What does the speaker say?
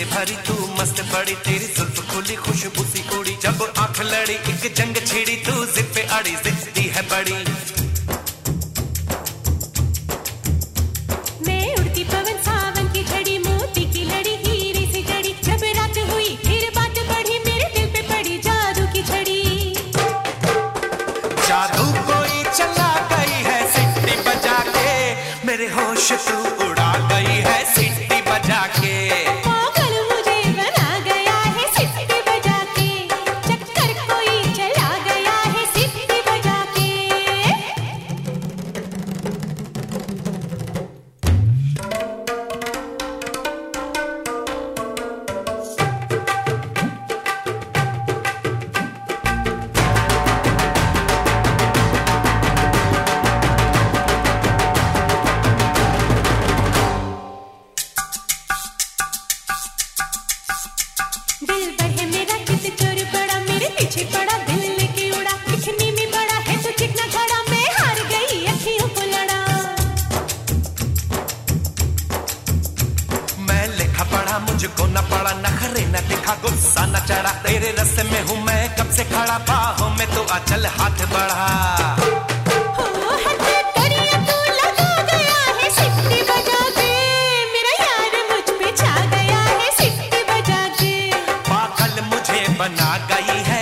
से भरी तू मस्त बड़ी, तेरी जुल्फ खुली खुशबू सी उड़ी, जब आंख लड़ी एक जंग छिड़ी, तू जिद पे अड़ी जिद्दी है बड़ी। मैं उड़ती पवन सावन की झड़ी, मोती की लड़ी हीरे से जड़ी, जब रात हुई फिर बात बढ़ी, मेरे दिल पे पड़ी जादू की छड़ी। जादू कोई चला गई है सिटी बजा के, मेरे होश तू उड़ा गई है सिटी बजा के। पागल मुझे बना गया है सिटी बजा के, चक्कर कोई चला गया है सिटी बजा के। दिल पर है मेरा कित चोर पड़ा, मेरे पीछे पड़ा दिल लेके उड़ा, दिखने में बड़ा है तो चिकना खड़ा, मैं हार गई अखियों को लड़ा। मैं लिखा पढ़ा मुझको न पड़ा, नखरे न दिखा गुस्सा न चढ़ा, तेरे रास्ते में हूँ मैं कब से खड़ा, बाहों में तो आचल हाथ बढ़ा। हो हद करिए तू लगा गया है सिटी बजा के, मेरा यार मुझ पे छा गया है सिटी बजा के। पागल मुझे बना गई है